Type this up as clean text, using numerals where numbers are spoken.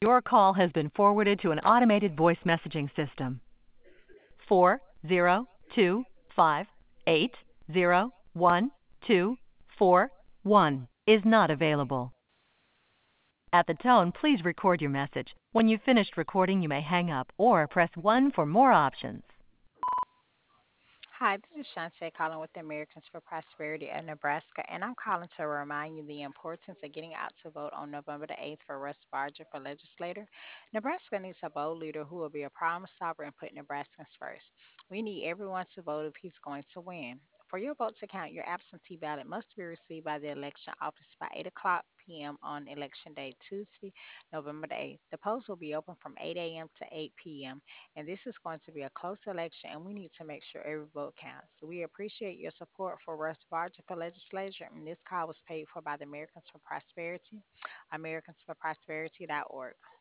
Your call has been forwarded to an automated voice messaging system. 402580121 is not available. At the tone, please record your message. When you've finished recording, you may hang up or press 1 for more options. Hi, this is Shante calling with the Americans for Prosperity of Nebraska, and I'm calling to remind you the importance of getting out to vote on November the 8th for Russ Barger for legislator. Nebraska needs a bold leader who will be a problem solver and put Nebraskans first. We need everyone to vote if he's going to win. For your vote to count, your absentee ballot must be received by the election office by 8 o'clock p.m. on Election Day, Tuesday, November the 8th. The polls will be open from 8 a.m. to 8 p.m. And this is going to be a close election, and we need to make sure every vote counts. We appreciate your support for Russ Barger for legislature, and this call was paid for by the Americans for Prosperity, americansforprosperity.org.